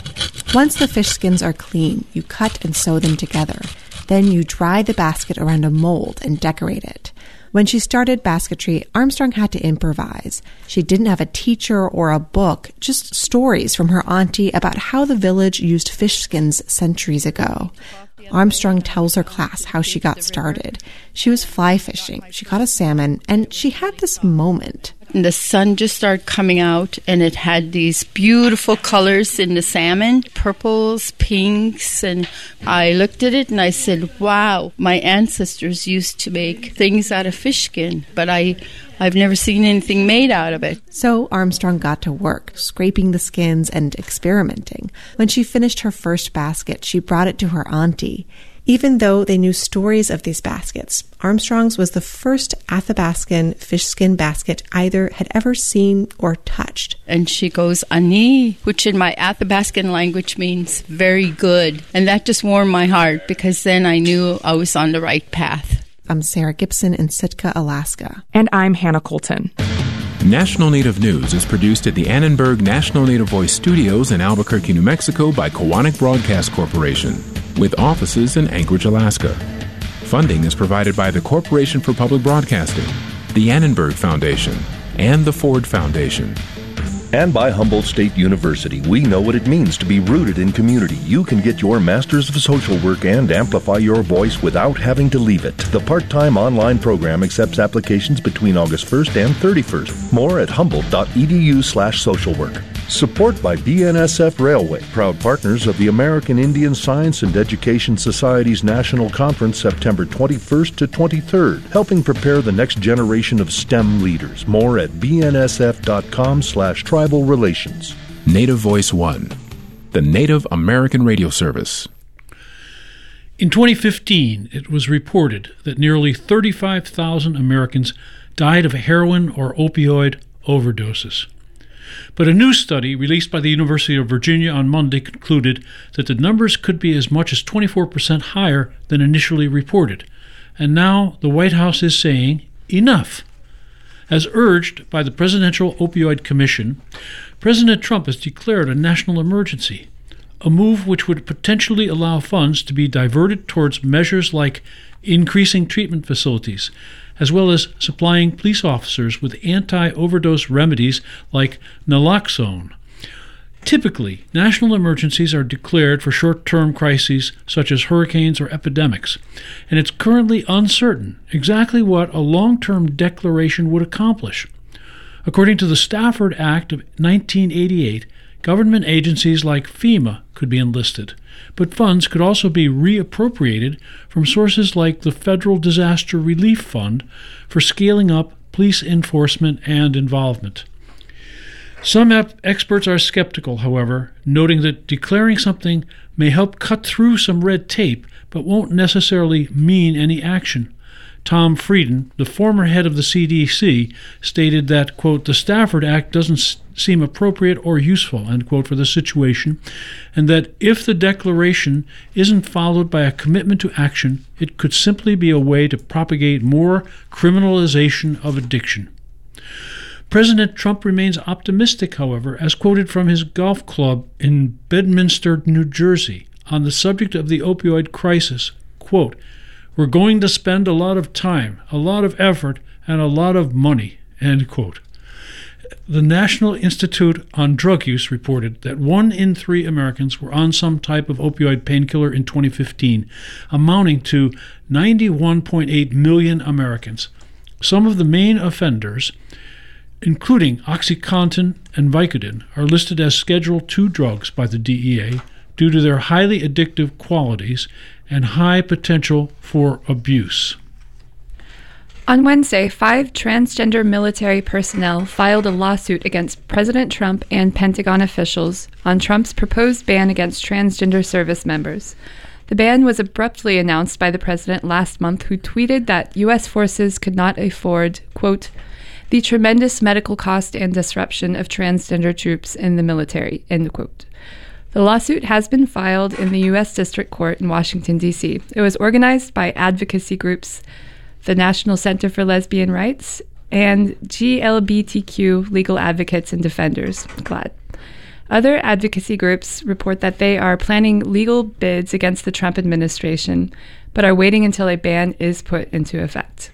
Once the fish skins are clean, you cut and sew them together. Then you dry the basket around a mold and decorate it. When she started basketry, Armstrong had to improvise. She didn't have a teacher or a book, just stories from her auntie about how the village used fish skins centuries ago. Armstrong tells her class how she got started. She was fly fishing, she caught a salmon, and she had this moment. And the sun just started coming out, and it had these beautiful colors in the salmon, purples, pinks, and I looked at it and I said, wow, my ancestors used to make things out of fish skin, but I've never seen anything made out of it. So Armstrong got to work, scraping the skins and experimenting. When she finished her first basket, she brought it to her auntie. Even though they knew stories of these baskets, Armstrong's was the first Athabascan fish skin basket either had ever seen or touched. And she goes, Ani, which in my Athabascan language means very good. And that just warmed my heart because then I knew I was on the right path. I'm Sarah Gibson in Sitka, Alaska. And I'm Hannah Colton. National Native News is produced at the Annenberg National Native Voice Studios in Albuquerque, New Mexico by Kowanik Broadcast Corporation, with offices in Anchorage, Alaska. Funding is provided by the Corporation for Public Broadcasting, the Annenberg Foundation, and the Ford Foundation. And by Humboldt State University, we know what it means to be rooted in community. You can get your Masters of Social Work and amplify your voice without having to leave it. The part-time online program accepts applications between August 1st and 31st. More at humboldt.edu/socialwork. Support by BNSF Railway, proud partners of the American Indian Science and Education Society's National Conference September 21st to 23rd, helping prepare the next generation of STEM leaders. More at bnsf.com/tribal relations. Native Voice One, the Native American radio service. In 2015, it was reported that nearly 35,000 Americans died of heroin or opioid overdoses. But a new study released by the University of Virginia on Monday concluded that the numbers could be as much as 24% higher than initially reported. And now the White House is saying, enough. As urged by the Presidential Opioid Commission, President Trump has declared a national emergency, a move which would potentially allow funds to be diverted towards measures like increasing treatment facilities, as well as supplying police officers with anti-overdose remedies like naloxone. Typically, national emergencies are declared for short-term crises such as hurricanes or epidemics, and it's currently uncertain exactly what a long-term declaration would accomplish. According to the Stafford Act of 1988, government agencies like FEMA could be enlisted, but funds could also be reappropriated from sources like the Federal Disaster Relief Fund for scaling up police enforcement and involvement. Some experts are skeptical, however, noting that declaring something may help cut through some red tape, but won't necessarily mean any action. Tom Frieden, the former head of the CDC, stated that, quote, the Stafford Act doesn't seem appropriate or useful, end quote, for the situation, and that if the declaration isn't followed by a commitment to action, it could simply be a way to propagate more criminalization of addiction. President Trump remains optimistic, however, as quoted from his golf club in Bedminster, New Jersey, on the subject of the opioid crisis. Quote, we're going to spend a lot of time, a lot of effort, and a lot of money, end quote. The National Institute on Drug Use reported that 1 in 3 Americans were on some type of opioid painkiller in 2015, amounting to 91.8 million Americans. Some of the main offenders, including OxyContin and Vicodin, are listed as Schedule II drugs by the DEA due to their highly addictive qualities and high potential for abuse. On Wednesday, 5 transgender military personnel filed a lawsuit against President Trump and Pentagon officials on Trump's proposed ban against transgender service members. The ban was abruptly announced by the president last month, who tweeted that U.S. forces could not afford, quote, the tremendous medical cost and disruption of transgender troops in the military, end quote. The lawsuit has been filed in the U.S. District Court in Washington, D.C. It was organized by advocacy groups, the National Center for Lesbian Rights, and GLBTQ legal advocates and defenders, GLAAD. Other advocacy groups report that they are planning legal bids against the Trump administration, but are waiting until a ban is put into effect.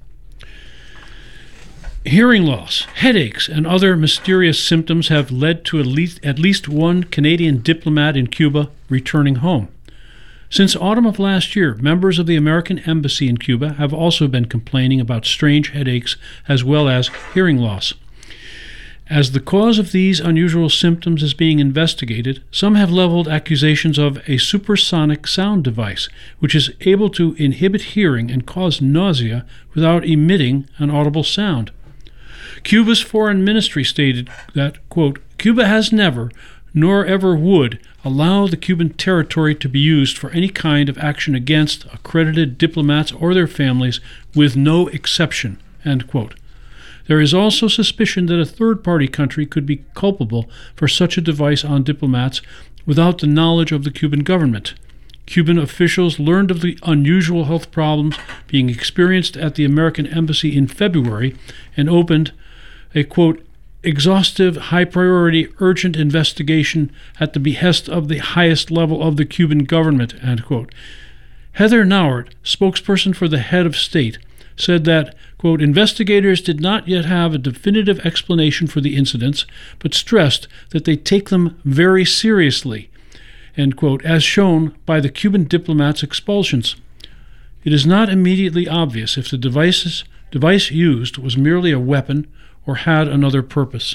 Hearing loss, headaches, and other mysterious symptoms have led to at least one Canadian diplomat in Cuba returning home. Since autumn of last year, members of the American Embassy in Cuba have also been complaining about strange headaches as well as hearing loss. As the cause of these unusual symptoms is being investigated, some have leveled accusations of a supersonic sound device, which is able to inhibit hearing and cause nausea without emitting an audible sound. Cuba's foreign ministry stated that, quote, Cuba has never, nor ever would, allow the Cuban territory to be used for any kind of action against accredited diplomats or their families, with no exception, end quote. There is also suspicion that a third-party country could be culpable for such a device on diplomats without the knowledge of the Cuban government. Cuban officials learned of the unusual health problems being experienced at the American Embassy in February and opened a, quote, exhaustive, high-priority, urgent investigation at the behest of the highest level of the Cuban government, end quote. Heather Nauert, spokesperson for the head of state, said that, quote, investigators did not yet have a definitive explanation for the incidents, but stressed that they take them very seriously, end quote, as shown by the Cuban diplomats' expulsions. It is not immediately obvious if the device used was merely a weapon or had another purpose.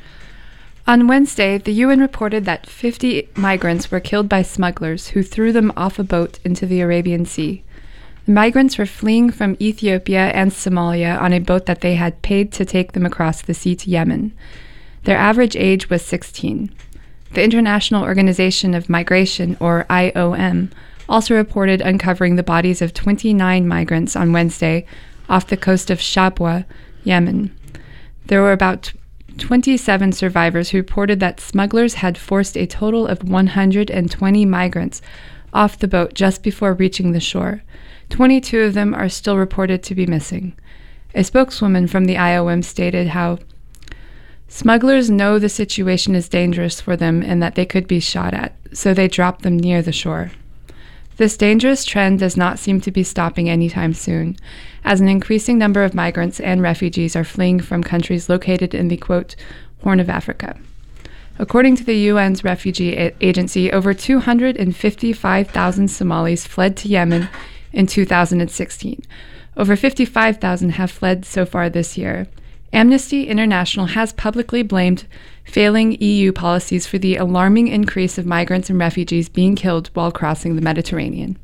On Wednesday, the UN reported that 50 migrants were killed by smugglers who threw them off a boat into the Arabian Sea. The migrants were fleeing from Ethiopia and Somalia on a boat that they had paid to take them across the sea to Yemen. Their average age was 16. The International Organization of Migration, or IOM, also reported uncovering the bodies of 29 migrants on Wednesday off the coast of Shabwa, Yemen. There were about 27 survivors who reported that smugglers had forced a total of 120 migrants off the boat just before reaching the shore. 22 of them are still reported to be missing. A spokeswoman from the IOM stated how smugglers know the situation is dangerous for them and that they could be shot at, so they drop them near the shore. This dangerous trend does not seem to be stopping anytime soon, as an increasing number of migrants and refugees are fleeing from countries located in the, quote, Horn of Africa. According to the UN's refugee agency, over 255,000 Somalis fled to Yemen in 2016. Over 55,000 have fled so far this year, Amnesty International has publicly blamed failing EU policies for the alarming increase of migrants and refugees being killed while crossing the Mediterranean.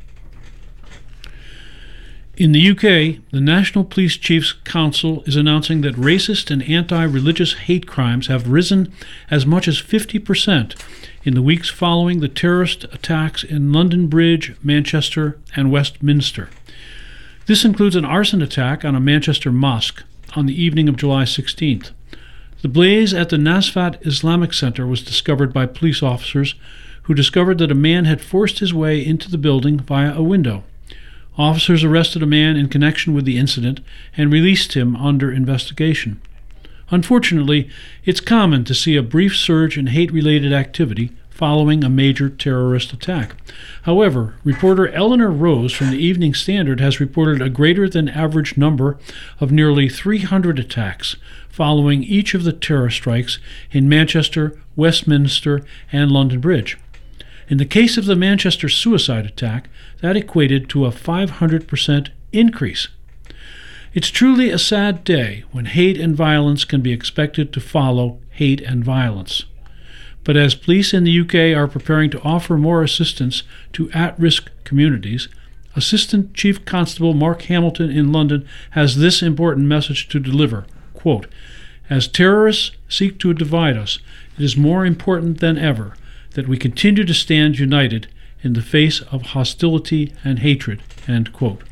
In the UK, the National Police Chiefs Council is announcing that racist and anti-religious hate crimes have risen as much as 50% in the weeks following the terrorist attacks in London Bridge, Manchester, and Westminster. This includes an arson attack on a Manchester mosque on the evening of July 16th. The blaze at the Nasfat Islamic Center was discovered by police officers who discovered that a man had forced his way into the building via a window. Officers arrested a man in connection with the incident and released him under investigation. Unfortunately, it's common to see a brief surge in hate-related activity following a major terrorist attack. However, reporter Eleanor Rose from the Evening Standard has reported a greater than average number of nearly 300 attacks following each of the terror strikes in Manchester, Westminster, and London Bridge. In the case of the Manchester suicide attack, that equated to a 500% increase. It's truly a sad day when hate and violence can be expected to follow hate and violence. But as police in the UK are preparing to offer more assistance to at-risk communities, Assistant Chief Constable Mark Hamilton in London has this important message to deliver, quote, "As terrorists seek to divide us, it is more important than ever that we continue to stand united in the face of hostility and hatred," end quote.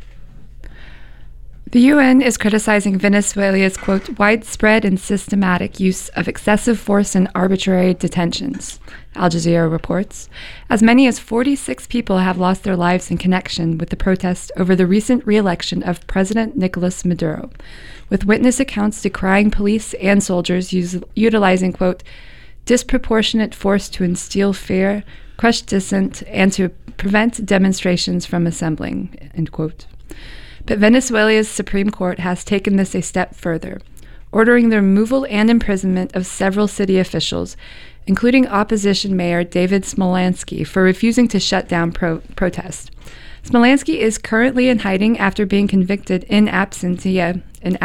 The UN is criticizing Venezuela's, quote, widespread and systematic use of excessive force and arbitrary detentions, Al Jazeera reports. As many as 46 people have lost their lives in connection with the protest over the recent re-election of President Nicolas Maduro, with witness accounts decrying police and soldiers utilizing, quote, disproportionate force to instill fear, crush dissent, and to prevent demonstrations from assembling, end quote. But Venezuela's Supreme Court has taken this a step further, ordering the removal and imprisonment of several city officials, including opposition mayor David Smolansky, for refusing to shut down protest. Smolansky is currently in hiding after being convicted in absentia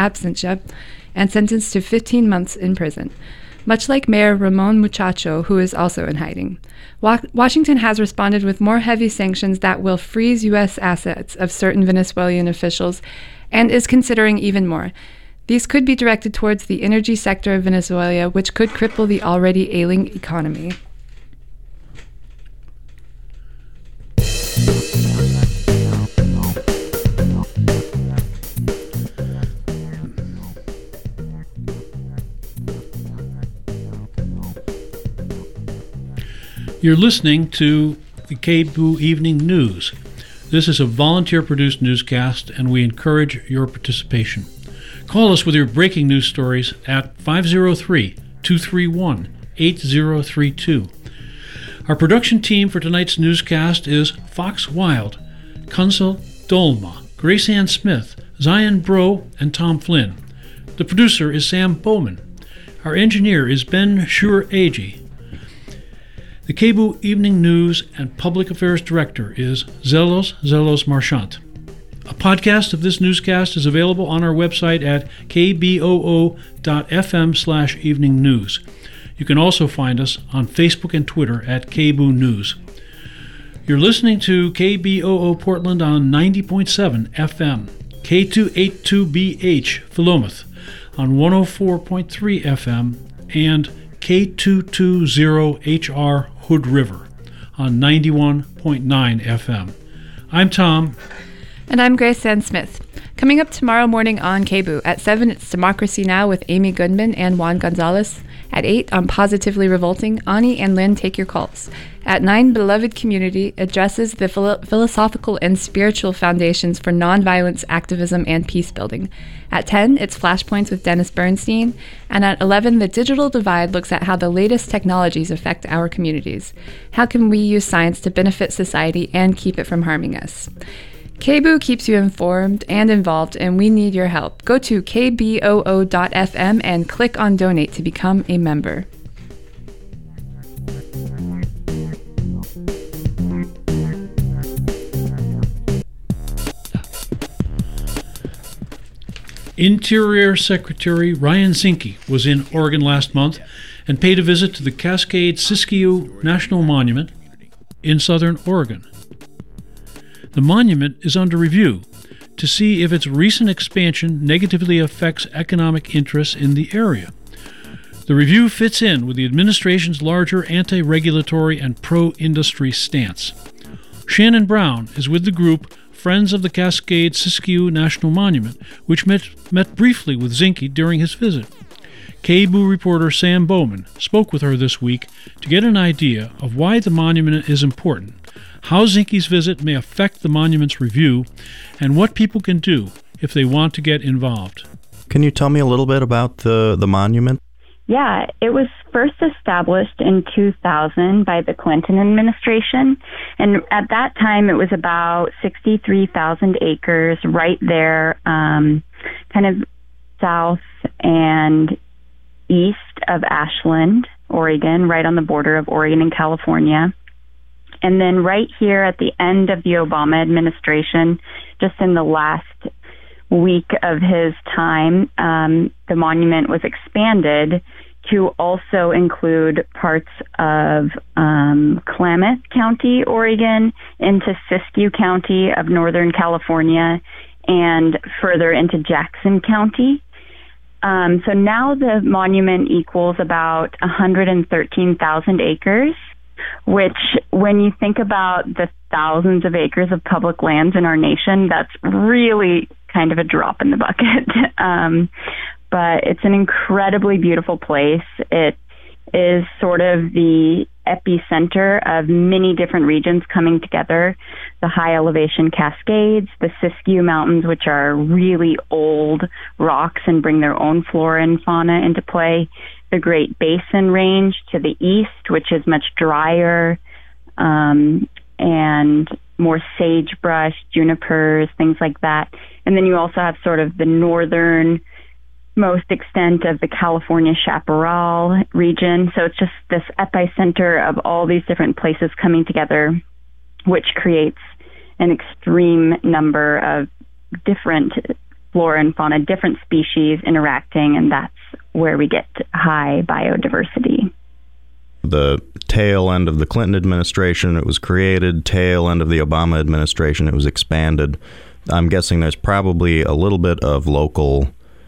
and sentenced to 15 months in prison, much like Mayor Ramon Muchacho, who is also in hiding. Washington has responded with more heavy sanctions that will freeze U.S. assets of certain Venezuelan officials and is considering even more. These could be directed towards the energy sector of Venezuela, which could cripple the already ailing economy. You're listening to the KBOO Evening News. This is a volunteer-produced newscast, and we encourage your participation. Call us with your breaking news stories at 503-231-8032. Our production team for tonight's newscast is Fox Wild, Kunzel Dolma, Grace Ann Smith, Zion Bro, and Tom Flynn. The producer is Sam Bowman. Our engineer is Ben Shur-Agi. The KBOO Evening News and Public Affairs Director is Zelos Marchant. A podcast of this newscast is available on our website at kboo.fm/evening news. You can also find us on Facebook and Twitter at KBOO News. You're listening to KBOO Portland on 90.7 FM, K282BH Philomath on 104.3 FM, and K220HR Hood River on 91.9 FM. I'm Tom. And I'm Grace Ann Smith. Coming up tomorrow morning on KBOO. At 7, it's Democracy Now! With Amy Goodman and Juan Gonzalez. At 8, on Positively Revolting, Ani and Lynn take your calls. At 9, Beloved Community addresses the philosophical and spiritual foundations for nonviolence activism and peace building. At 10, it's Flashpoints with Dennis Bernstein. And at 11, The Digital Divide looks at how the latest technologies affect our communities. How can we use science to benefit society and keep it from harming us? KBOO keeps you informed and involved, and we need your help. Go to kboo.fm and click on Donate to become a member. Interior Secretary Ryan Zinke was in Oregon last month and paid a visit to the Cascade-Siskiyou National Monument in southern Oregon. The monument is under review to see if its recent expansion negatively affects economic interests in the area. The review fits in with the administration's larger anti-regulatory and pro-industry stance. Shannon Brown is with the group Friends of the Cascade-Siskiyou National Monument, which met briefly with Zinke during his visit. KBOO reporter Sam Bowman spoke with her this week to get an idea of why the monument is important, how Zinke's visit may affect the monument's review, and what people can do if they want to get involved. Can you tell me a little bit about the monument? Yeah, it was first established in 2000 by the Clinton administration, and at that time it was about 63,000 acres right there, kind of south and east of Ashland, Oregon, right on the border of Oregon and California. And then right here at the end of the Obama administration, just in the last week of his time, the monument was expanded to also include parts of Klamath County, Oregon, into Siskiyou County of Northern California, and further into Jackson County. So now the monument equals about 113,000 acres, which, when you think about the thousands of acres of public lands in our nation, that's really kind of a drop in the bucket. But it's an incredibly beautiful place. It is sort of the epicenter of many different regions coming together. The high elevation Cascades, the Siskiyou Mountains, which are really old rocks and bring their own flora and fauna into play. The Great Basin Range to the east, which is much drier, and more sagebrush, junipers, things like that. And then you also have sort of the northernmost extent of the California Chaparral region. So it's just this epicenter of all these different places coming together, which creates an extreme number of different flora and fauna, different species interacting, and that's where we get high biodiversity. The tail end of the Clinton administration, it was created. Tail end of the Obama administration, it was expanded. I'm guessing there's probably a little bit of local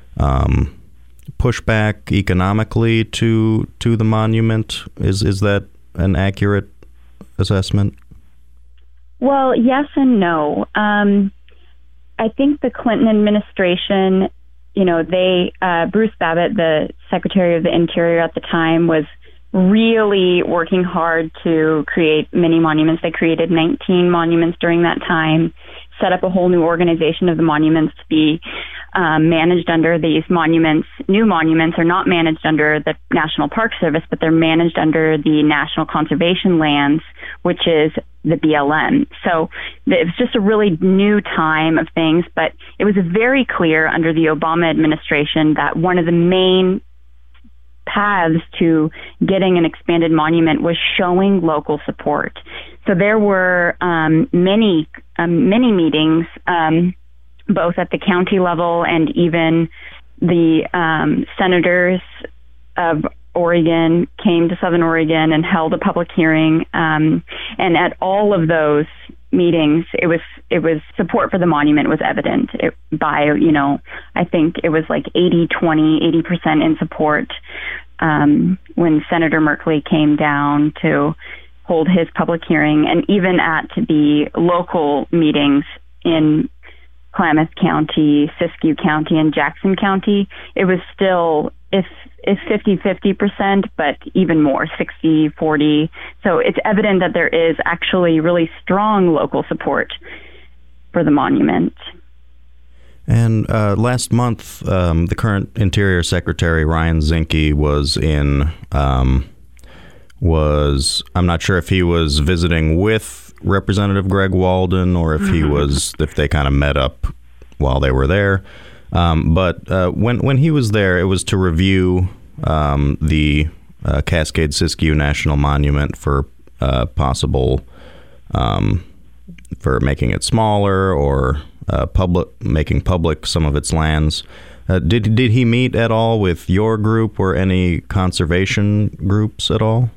pushback economically to the monument. Is that an accurate assessment? Well, yes and no. I think the Clinton administration, Bruce Babbitt, the Secretary of the Interior at the time, was really working hard to create many monuments. They created 19 monuments during that time, set up a whole new organization of the monuments to be managed under these monuments. New monuments are not managed under the National Park Service, but they're managed under the National Conservation Lands, which is the BLM. So it was just a really new time of things, but it was very clear under the Obama administration that one of the main paths to getting an expanded monument was showing local support. So there were many meetings, both at the county level and even the senators of Oregon came to Southern Oregon and held a public hearing. And at all of those meetings, it was support for the monument was evident I think it was like 80% in support when Senator Merkley came down to hold his public hearing. And even at the local meetings in Klamath County, Siskiyou County, and Jackson County, it was still, if 50%, but even more, 60-40. So it's evident that there is actually really strong local support for the monument. And last month, the current Interior Secretary, Ryan Zinke, was in, I'm not sure if he was visiting with Representative Greg Walden or if if they kind of met up while they were there. But when he was there, it was to review the Cascade-Siskiyou National Monument for possible, for making it smaller or making public some of its lands. Did he meet at all with your group or any conservation groups at all?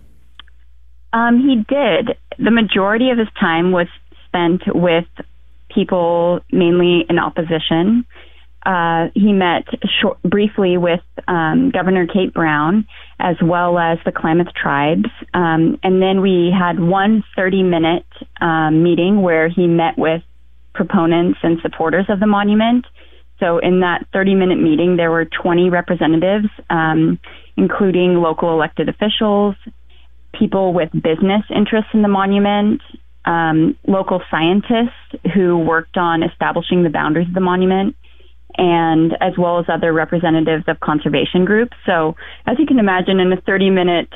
He did. The majority of his time was spent with people mainly in opposition. He met briefly with Governor Kate Brown as well as the Klamath tribes. And then we had one 30-minute meeting where he met with proponents and supporters of the monument. So in that 30-minute meeting, there were 20 representatives, including local elected officials, people with business interests in the monument, local scientists who worked on establishing the boundaries of the monument, and as well as other representatives of conservation groups. So as you can imagine, in a 30-minute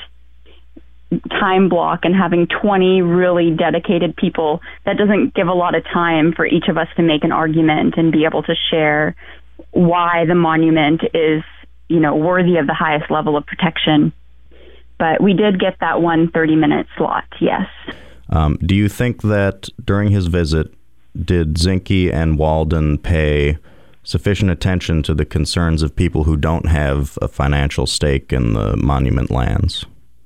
time block and having 20 really dedicated people, that doesn't give a lot of time for each of us to make an argument and be able to share why the monument is, worthy of the highest level of protection. But we did get that one 30-minute slot, yes. Do you think that during his visit, did Zinke and Walden pay sufficient attention to the concerns of people who don't have a financial stake in the monument lands?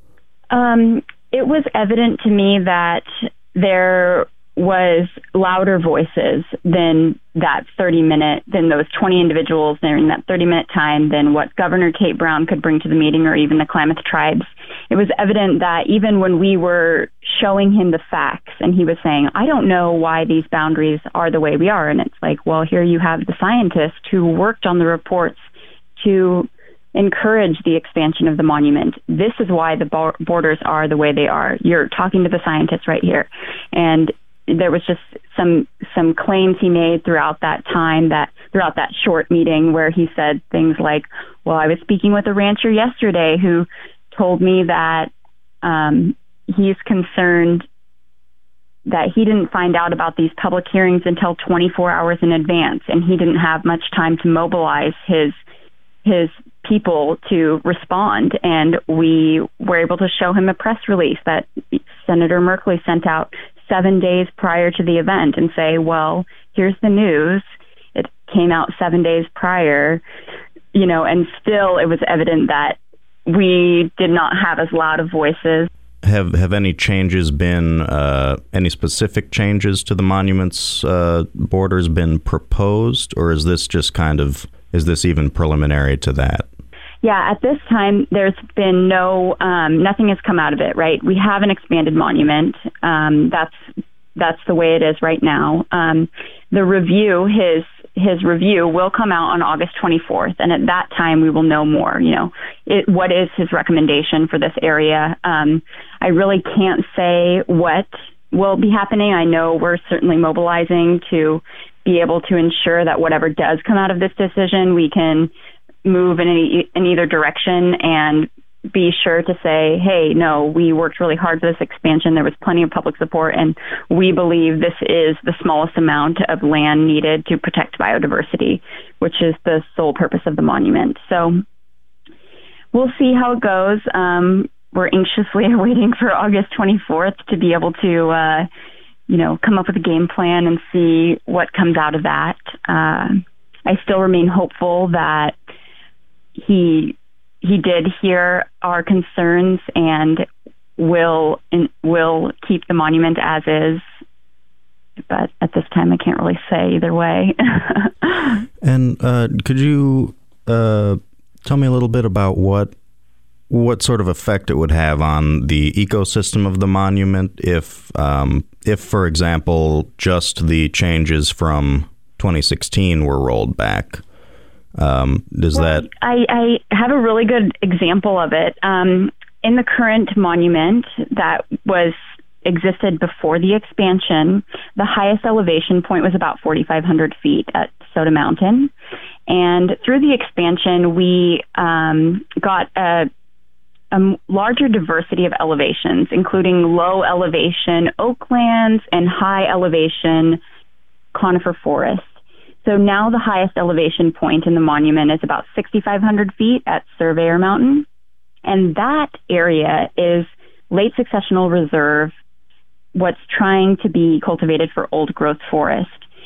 It was evident to me that there was louder voices than those 20 individuals during that 30-minute time than what Governor Kate Brown could bring to the meeting or even the Klamath tribes. It was evident that even when we were showing him the facts and he was saying, I don't know why these boundaries are the way we are. And it's like, well, here you have the scientists who worked on the reports to encourage the expansion of the monument. This is why the borders are the way they are. You're talking to the scientists right here. And there was just some claims he made throughout that short meeting where he said things like, well, I was speaking with a rancher yesterday who told me that he's concerned that he didn't find out about these public hearings until 24 hours in advance, and he didn't have much time to mobilize his people to respond. And we were able to show him a press release that Senator Merkley sent out 7 days prior to the event and say, well, here's the news. It came out 7 days prior, and still it was evident that we did not have as loud of voices. Have any changes been, any specific changes to the monument's borders been proposed, or is this just is this even preliminary to that? Yeah, at this time, there's been nothing has come out of it, right? We have an expanded monument. That's the way it is right now. The review, his review will come out on August 24th, and at that time we will know more, what is his recommendation for this area. I really can't say what will be happening. I know we're certainly mobilizing to be able to ensure that whatever does come out of this decision, we can move in either direction and be sure to say, hey, no, we worked really hard for this expansion. There was plenty of public support, and we believe this is the smallest amount of land needed to protect biodiversity, which is the sole purpose of the monument. So we'll see how it goes. We're anxiously awaiting for August 24th to be able to, come up with a game plan and see what comes out of that. I still remain hopeful that he did hear our concerns and will keep the monument as is. But at this time, I can't really say either way. And could you tell me a little bit about what sort of effect it would have on the ecosystem of the monument if, for example, just the changes from 2016 were rolled back? I have a really good example of it. In the current monument that existed before the expansion, the highest elevation point was about 4,500 feet at Soda Mountain. And through the expansion, we got a larger diversity of elevations, including low elevation oaklands and high elevation conifer forests. So now the highest elevation point in the monument is about 6,500 feet at Surveyor Mountain. And that area is late successional reserve, what's trying to be cultivated for old growth forest.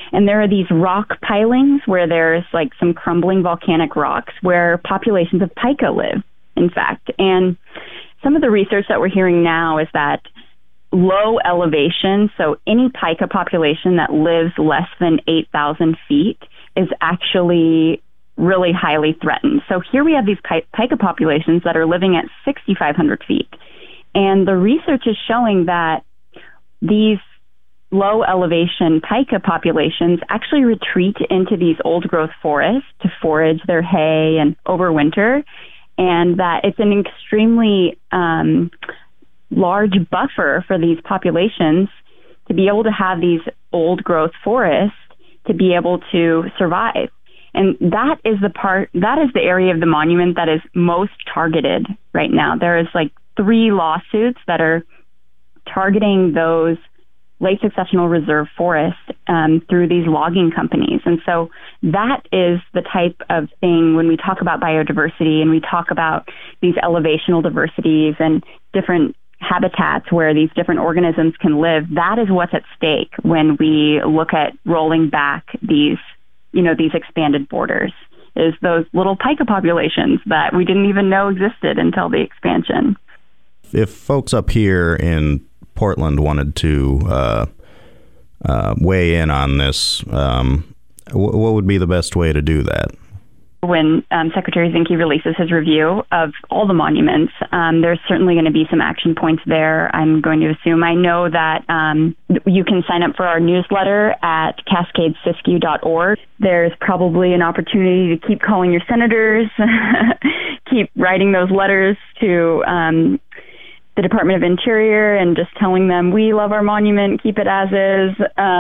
And there are these rock pilings where there's like some crumbling volcanic rocks where populations of pika live, in fact. And some of the research that we're hearing now is that low elevation, so any pika population that lives less than 8,000 feet is actually really highly threatened. So here we have these pika populations that are living at 6,500 feet. And the research is showing that these low elevation pika populations actually retreat into these old growth forests to forage their hay and overwinter, and that it's an extremely large buffer for these populations to be able to have these old growth forests to be able to survive. And that is the area of the monument that is most targeted right now. There is like 3 lawsuits that are targeting those late successional reserve forests through these logging companies. And so that is the type of thing when we talk about biodiversity and we talk about these elevational diversities and different habitats where these different organisms can live. That is what's at stake when we look at rolling back these expanded borders, is those little pika populations that we didn't even know existed until the expansion. If folks up here in Portland wanted to weigh in on this, what would be the best way to do that? When Secretary Zinke releases his review of all the monuments, there's certainly going to be some action points there, I'm going to assume. I know that you can sign up for our newsletter at cascadesiskiyou.org. There's probably an opportunity to keep calling your senators, keep writing those letters to the Department of Interior and just telling them we love our monument, keep it as is.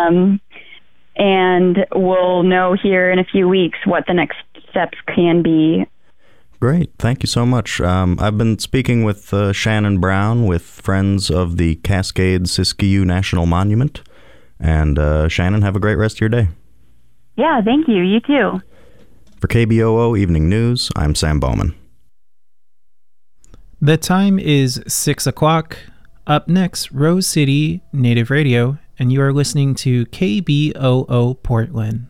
And we'll know here in a few weeks what the next steps can be. Great. Thank you so much. I've been speaking with Shannon Brown with Friends of the Cascade-Siskiyou National Monument. And Shannon, have a great rest of your day. Yeah, thank you. You too. For KBOO Evening News, I'm Sam Bowman. The time is 6 o'clock. Up next, Rose City Native Radio, and you are listening to KBOO Portland.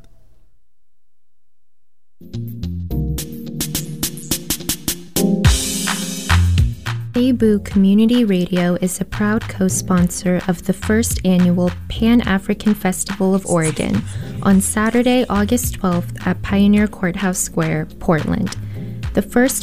KBOO Community Radio is a proud co-sponsor of the first annual Pan-African Festival of Oregon on Saturday, August 12th at Pioneer Courthouse Square, Portland. The first